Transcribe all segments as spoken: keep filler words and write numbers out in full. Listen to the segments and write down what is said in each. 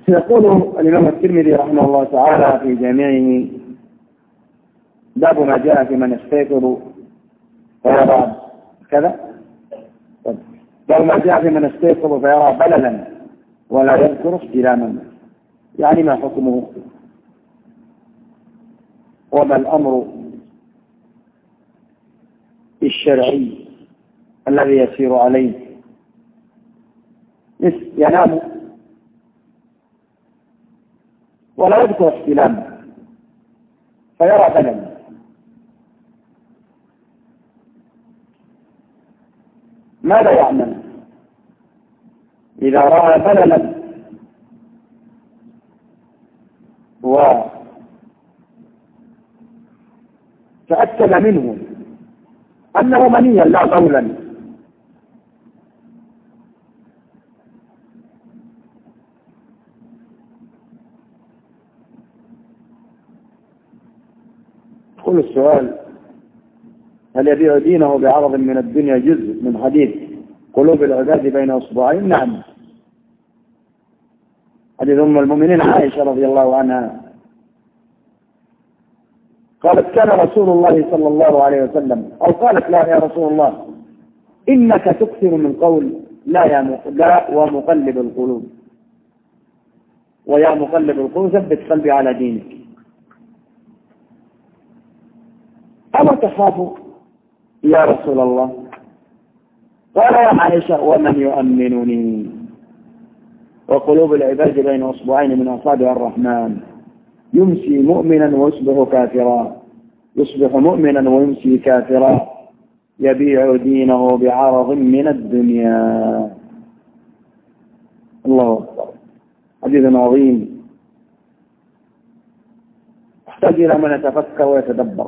سيقول الإمام الترمذي رحمه الله تعالى في جامعه: باب ما جاء في من يستيقظ فيرى كذا، باب ما جاء في من يستيقظ فيرى بللا ولا يذكر استلاما، يعني ما حكمه وما الأمر الشرعي الذي يسير عليه. ينام ولا يذكر استلاما فيرى بللا، ماذا يعمل إذا رأى بللا وتأكد منه أنه منيا لا بولا؟ كل السؤال: هل يبيع دينه بعرض من الدنيا جزء من حديث قلوب العباد بين أصبعين؟ نعم. حديث أم المؤمنين عائشة رضي الله عنها قالت: كان رسول الله صلى الله عليه وسلم، أو قالت: لا يا رسول الله، إنك تكثر من قول لا يا م... لا ومقلب القلوب، ويا مقلب القلوب ثبت قلبي على دينك. أما تخاف يا رسول الله؟ قال: يا عائشة، ومن يؤمنني وقلوب العباد بين أصبعين من أصابع الرحمن، يمسي مؤمنا ويصبح كافرا، يصبح مؤمنا ويمسي كافرا، يبيع دينه بعرض من الدنيا. الله أكبر، حديث عظيم يحتاج إلى من يتفكر ويتدبر.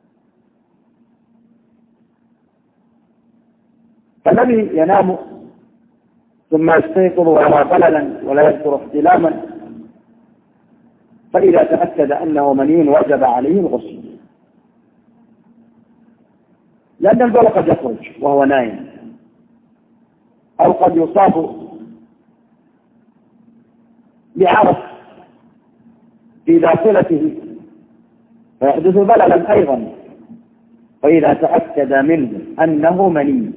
فالذي ينام ثم يستيقظ ويرى بللا ولا يذكر احتلاما، فإذا تأكد أنه مني وجب عليه الغسل، لأن البول قد يخرج وهو نائم، أو قد يصاب بعرق في داخلته فيحدث بللا أيضا، فإذا تأكد منه أنه مني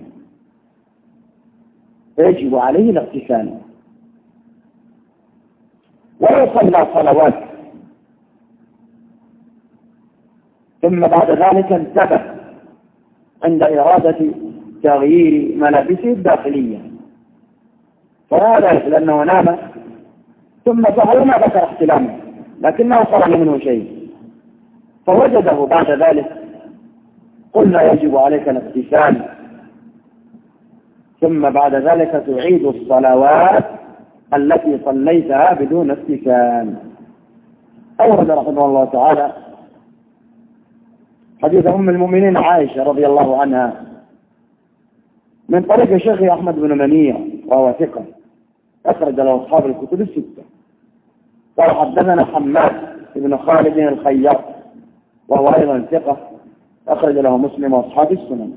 يجب عليه الاغتسال ويصلى صلوات، ثم بعد ذلك انتبه عند إرادة تغيير ملابسه الداخلية، فهذا لأنه نام ثم فعل ما ذكر احتلامه لكنه خرج منه شيء فوجده بعد ذلك، قلنا يجب عليك الاغتسال، ثم بعد ذلك تعيد الصلوات التي صليتها بدون اغتسال. أورد رحمه الله تعالى حديث أم المؤمنين عائشة رضي الله عنها من طريق شيخ أحمد بن منيع وهو ثقة أخرج له أصحاب الكتب الستة. قال: حدثنا حماد بن خالد الخياط وهو أيضا ثقة أخرج له مسلم وأصحاب السنن،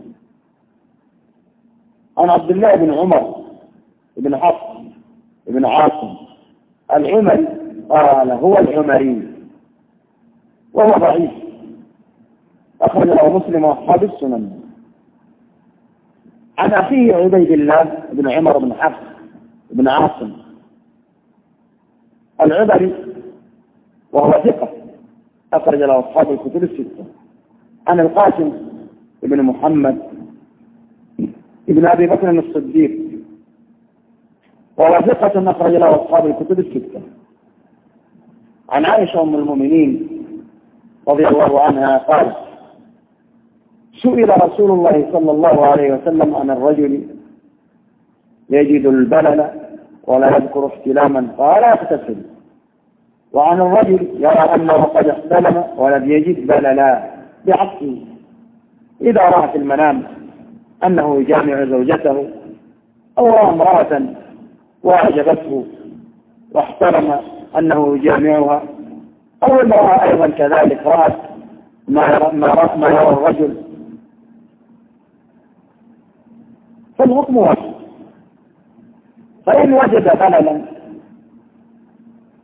عن عبد الله بن عمر بن حفص بن عاصم العمري قال: هو العمري وهو ضعيف أخرج له مسلم وأصحاب السنن، عن أخيه عبيد الله بن عمر بن حفص بن عاصم العمري وهو ثقة أخرج له أصحاب الكتب الستة، عن القاسم بن محمد ابن أبي بكر الصديق وهو ثقة أخرج له أصحاب الكتب الستة، عن عائشة أم المؤمنين رضي الله عنها قال: سئل رسول الله صلى الله عليه وسلم عن الرجل يجد البلل ولا يذكر احتلاما قال: اغتسل، وعن الرجل يرى أنه قد احتلم ولم يجد بللا بعكسه، إذا رأى في المنام أنه يجامع زوجته أو رأى امرأة وأعجبته واحترم أنه يجامعها، أو امرأة أيضا كذلك رأت ما يرى, ما رأى ما يرى الرجل، فالحكم واحد. فإن وجد بللا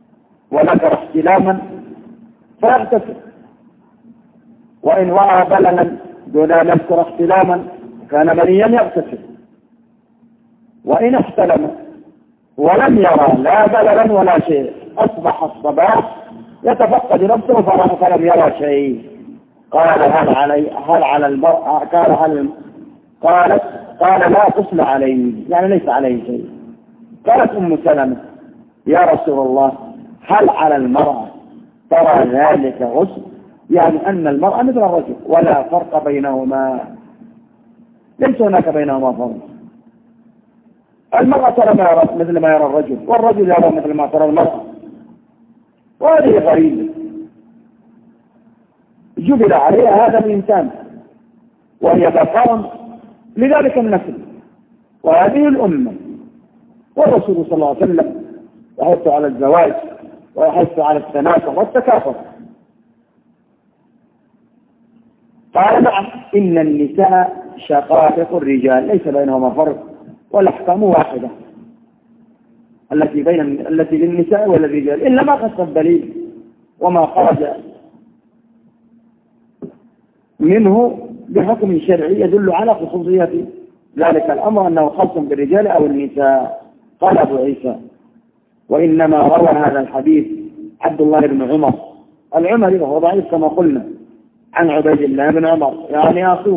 وذكر احتلاما فيغتسل، وإن رأى بللا دون أن يذكر احتلاما كان منيا يغتسل، وإن احتلم ولم يرى لا بللا ولا شيء أصبح الصباح يتفقد نفسه فلم يرى شيء. قال هل علي هل على المرأة قال هل قالت قال لا غسل عليه، يعني ليس عليه شيء. قالت أم سلمة يا رسول الله هل على المرأة ترى ذلك غسل؟ يعني أن المرأة مثل الرجل ولا فرق بينهما، ليس هناك بينهما فرق. المرأة ترى ما يرى مثل ما يرى الرجل، والرجل يرى مثل ما ترى المرأة، وهذه غريبة جبل عليها هذا الإنسان، وهي بقاء لذلك النسل وهذه الأمة. والرسول صلى الله عليه وسلم يحث على الزواج ويحث على التناسق والتكاثر. قال نعم إن النساء شقائق الرجال ليس بينهما فرق والأحكام واحدة التي بين التي للنساء والرجال، إلا ما خص الدليل وما خرج منه بحكم شرعي يدل على خصوصية ذلك الأمر أنه خاص بالرجال أو النساء. قال أبو عيسى وإنما روى هذا الحديث عبد الله بن عمر العمري وهو ضعيف كما قلنا عن عبيد الله بن عمر يعني أخوه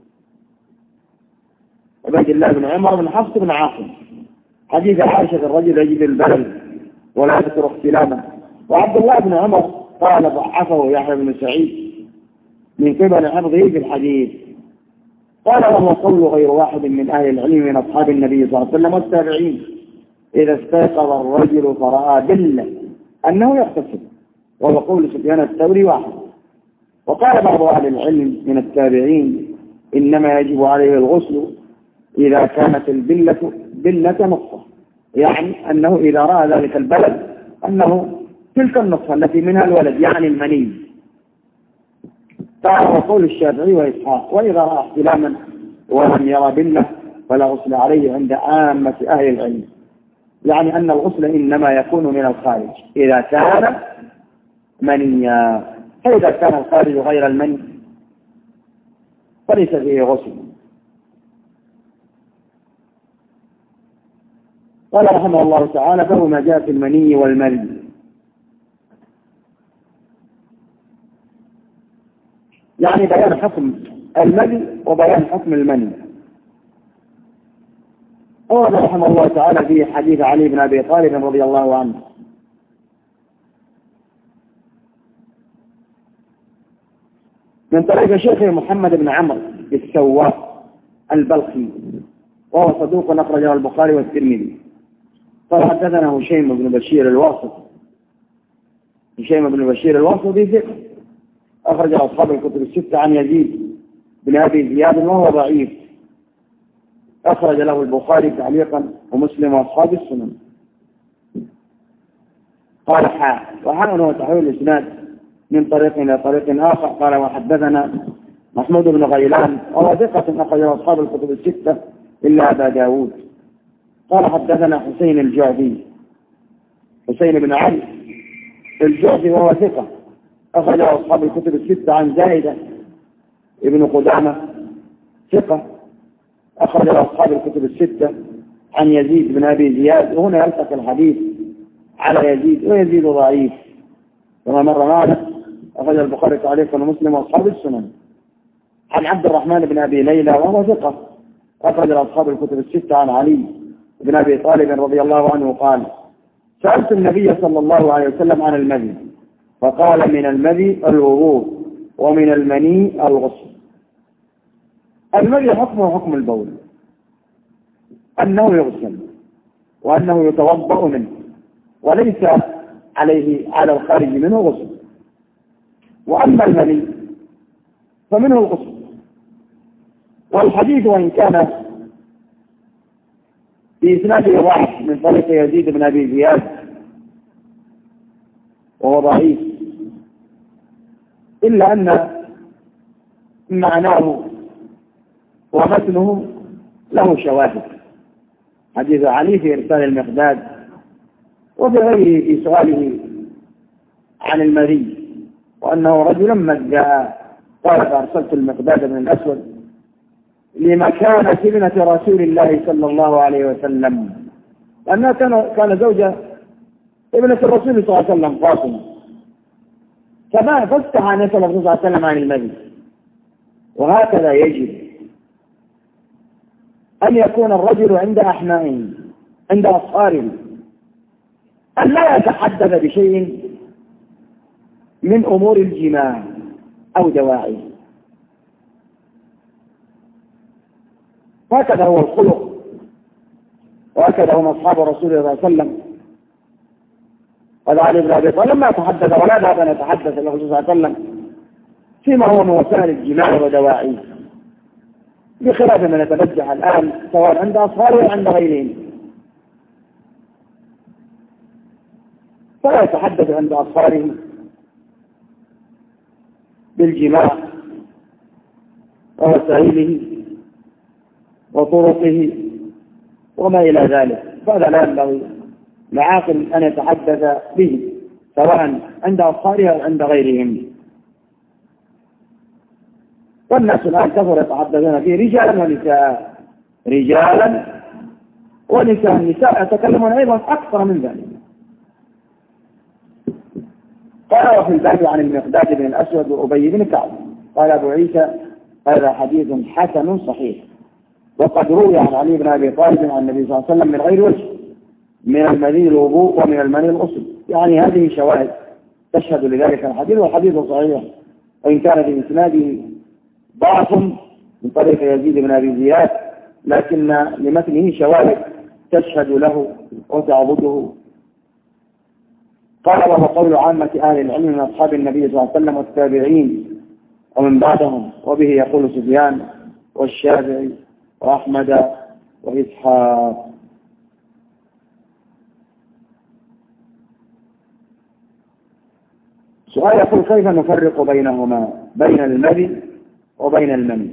عبيد الله بن عمر بن حفص بن عاصم، حديث عائشة الرجل يجد البلل ولا يذكر اختلاما. وعبد الله بن عمر قال ضعفه يحيى بن سعيد من قبل حفظه في الحديث. قال وهو قول غير واحد من أهل العلم من أصحاب النبي صلى الله عليه وسلم والتابعين إذا استيقظ الرجل فرأى بلة أنه يغتسل، وهو قول سفيان الثوري واحد. وقال بعض أهل العلم من التابعين إنما يجب عليه الغسل إذا كانت البلة بلة نصفة، يعني أنه إذا رأى ذلك البلد أنه تلك النصفة التي منها الولد يعني المني. تعالى قول الشافعي وإسحاق وإذا رأى احتلاما ولم يرى بلة فلا غسل عليه عند عامة أهل العلم، يعني أن الغسل إنما يكون من الخارج إذا كان منيا، فإذا كان الخارج غير المني فليس فيه غسل. قال رحمه الله تعالى فهو ما جاء في المني والمري. يعني بيان حكم المني وبيان حكم المني. قال رحمه الله تعالى في حديث علي بن أبي طالب رضي الله عنه من طريق شيخه محمد بن عمرو السواق البلخي وهو صدوق أخرجه البخاري والترمذي. قال حدثنا هشيم بن بشير الواسط هشيم بن بشير الواسطي ثقة أخرج أصحاب الكتب الستة عن يزيد بن أبي زياد وهو ضعيف أخرج له البخاري تعليقا ومسلم وأصحاب السنن. قال حاء وحاء هو تحويل الإسناد من طريق إلى طريق آخر. قال وحدثنا محمود بن غيلان وهو ثقة أخرج أصحاب الكتب الستة إلا أبا داود. قال حدثنا حسين الجعفي حسين بن علي الجعفي وهو ثقة أخرج أصحاب الكتب الستة عن زايدة ابن قدامة ثقة أخرج أصحاب الكتب الستة عن يزيد بن أبي زياد. وهنا يلتقي الحديث على يزيد ويزيد ضعيف كما مر معنا أخرج البخاري تعليقا ومسلم وأصحاب السنن عن عبد الرحمن بن أبي ليلى وهو ثقة أخرج أصحاب الكتب الستة عن علي بن أبي طالب رضي الله عنه قال سألت النبي صلى الله عليه وسلم عن المذي فقال من المذي الوضوء ومن المني الغسل. المذي حكمه حكم البول أنه يغسل وأنه يتوضأ منه وليس عليه على الخارج منه غسل. وأما المني فمنه الغسل. والحديث وإن كان بإسناده ضعف من طريق يزيد بن أبي زياد وهو ضعيف إلا أن معناه ومتنه له شواهد. حديث علي في إرسال المقداد وفي غيره في سؤاله عن المذي وأنه رجلا مزاء. قال فأرسلت المقداد بن الأسود لمكانة ابنة رسول الله صلى الله عليه وسلم، لأنها كان كان زوجة ابنة الرسول صلى الله عليه وسلم فاطمة، فما فافتح عن يسأل الرسول صلى الله عليه وسلم عن المذي. وهكذا يجب أن يكون الرجل عند أحمائه عند أصهاره، أن لا يتحدث بشيء من أمور الجماع أو دواعيه. هكذا هو الخلق، وهكذا هم أصحاب رسول الله صلى الله عليه وسلم. هذا علي بن أبي طالب لما يتحدث ولا بد أن يتحدث الرسول صلى الله عليه وسلم فيما هو من وسائل الجماع ودواعيه، بخلاف من يتبجح الآن سواء عند أصهاره أو عند غيرهم، فلا يتحدث عند أصهاره بالجماع ووسائله وطرقه وما إلى ذلك، فهذا لا ينبغي لعاقل أن يتحدث به سواء عند أصهاره أو عند غيرهم. والناس الآن كثر يتحدثون فيه رجالا ونساء، رجالا ونساء، النساء يتكلمون أيضا أكثر من ذلك. قال وفي الباب عن المقداد بن الأسود وأبي بن كعب قال أبو عيسى هذا حديث حسن صحيح، وقد روي عن علي بن أبي طالب عن النبي صلى الله عليه وسلم من غير وجه، من المني الوضوء ومن المني الغسل، يعني هذه شواهد تشهد لذلك الحديث، والحديث صحيح وإن كان في إسناده ضعف من طريق يزيد بن أبي زياد، لكن لمتنه شواهد تشهد له وتعبده. قال وهو قول عامة أهل العلم من أصحاب النبي صلى الله عليه وسلم والتابعين ومن بعدهم، وبه يقول سفيان والشافعي وأحمد وإسحاق. سؤال يقول كيف نفرق بينهما، بين المذي وبين المني؟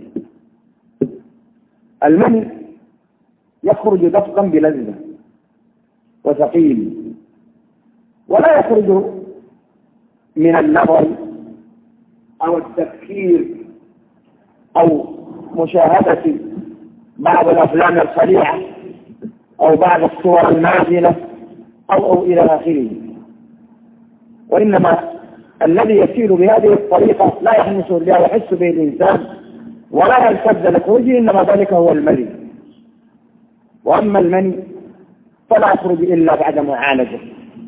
المني يخرج دفقا بلذة وثقيل، ولا يخرج من النظر أو التفكير أو مشاهدة بعض الأفلام السريعة أو بعض الصور الماثلة أو, أو إلى آخره، وإنما الذي يسير بهذه الطريقة لا يحمس بها ويحس به الإنسان ولا يلتذ لخروجه، إنما ذلك هو المني. وأما المني فلا يخرج إلا بعد معالجة،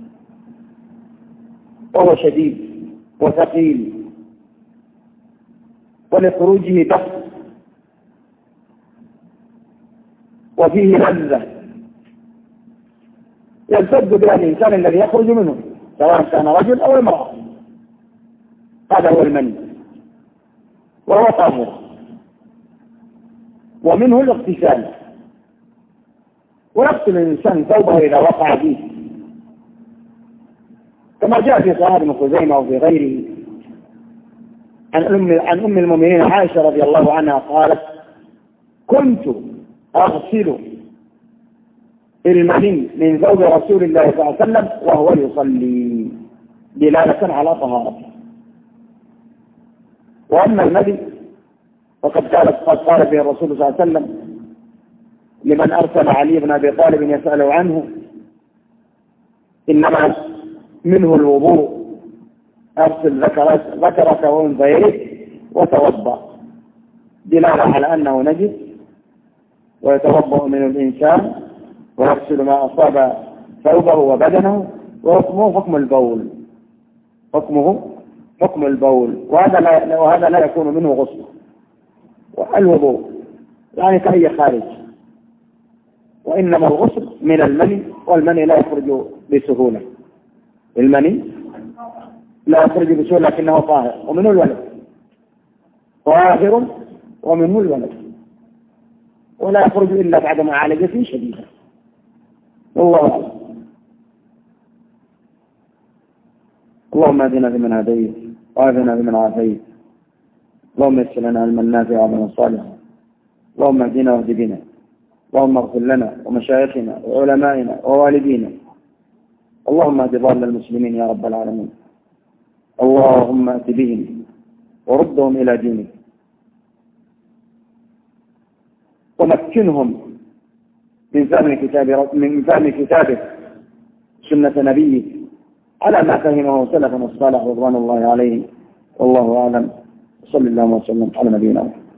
وهو شديد وثقيل ولخروجه دفق وفيه لذة يلتذ بها الإنسان الذي يخرج منه سواء كان رجل أو امرأة. هذا هو المني وهو طاهر، ومنه الاغتسال، ويغسل الإنسان ثوبه إذا وقع فيه، كما جاء في صحيح ابن خزيمة وفي غيره عن أم عن أم المؤمنين عائشة رضي الله عنها قالت كنت أغسل المني من ثوب رسول الله صلى الله عليه وسلم وهو يصلي، دلالة على طهارته. وأما المذي فقد قال قد قال به الرسول صلى الله عليه وسلم لمن أرسل علي بن أبي طالب يسأله عنه إنما منه الوضوء، أرسل ذكرك وانثيك وتوضأ، دلالة على أنه نجس ويتوضأ من الإنسان ويغسل ما أصاب ثوبه وبدنه، وحكمه حكم البول، حكمه حكم البول، وهذا لا, وهذا لا يكون منه غسل. والوضوء يعني كأي خارج، وإنما الغسل من المني، والمني لا يخرج بسهولة، المني لا يخرج بسهولة لكنه طاهر، ومنه الولد طاهر ومنه الولد، ولا يخرج إلا بعد معالجة شديدة. والله أعلم. اللهم اهدنا فيمن هديت وعافنا فيمن عافيت، اللهم يسر لنا علما نافعا وعملا صالحا، اللهم اهدنا واهد بنا، اللهم اغفر لنا ومشايخنا وعلمائنا ووالدينا، اللهم اهد ضال المسلمين يا رب العالمين. اللهم ائت بهم وردهم إلى دينك، ومكنهم من فهم كتاب من فهم كتابه سنة نبيه على ما فهمه سلفنا الصالح رضوان الله عليه. والله أعلم. صلى الله وسلم على نبينا محمد.